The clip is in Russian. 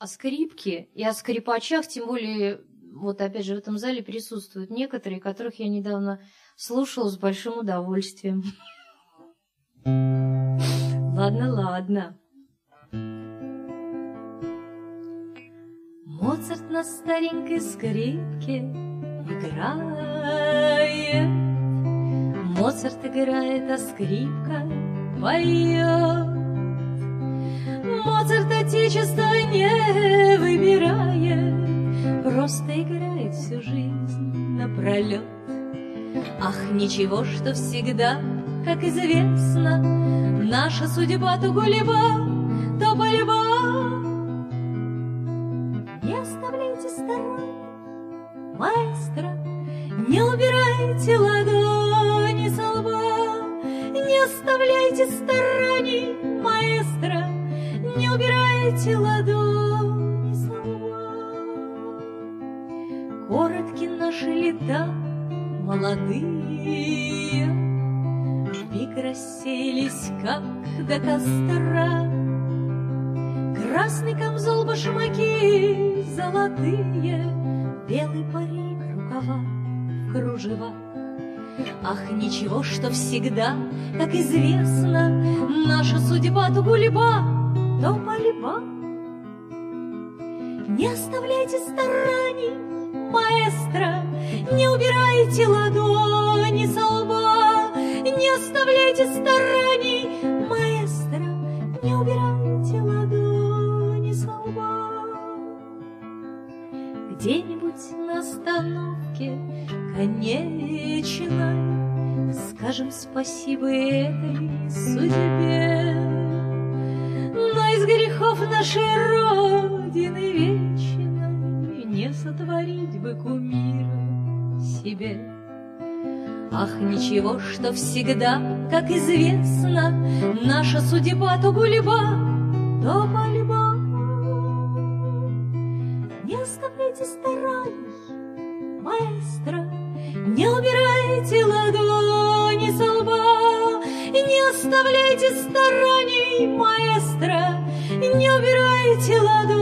о скрипке и о скрипачах, тем более, вот опять же в этом зале присутствуют некоторые, которых я недавно слушала с большим удовольствием. Ладно, ладно. Моцарт на старенькой скрипке играет. Моцарт играет, а скрипка поет. Моцарт отечество не выбирает, просто играет всю жизнь напролет. Ах, ничего, что всегда, как известно, наша судьба то гулеба, то борьба. Не оставляйте стороны, маэстро, не убирайте ладони со лба. Не оставляйте стороны, маэстро, не убирайте ладони со лба. Коротки наши лета, молодые, вмиг рассеялись, как до костра. Красный камзол, башмаки золотые, белый парик, рукава в кружева. Ах, ничего, что всегда, как известно, наша судьба то гульба, то мольба. Не оставляйте стороны, маэстро, не убирайте ладони со лба. Не оставляйте стороны, маэстро, не убирайте ладони со лба. Где-нибудь на остановке конечной скажем спасибо этой судьбе. Но из грехов нашей Родины вечной не сотворить бы кумира себе. Ах, ничего, что всегда, как известно, наша судьба то гульба, то мольба. Не оставляйте стороны, маэстро, не убирайте ладони со лба. Не оставляйте стороны, маэстро, не убирайте ладони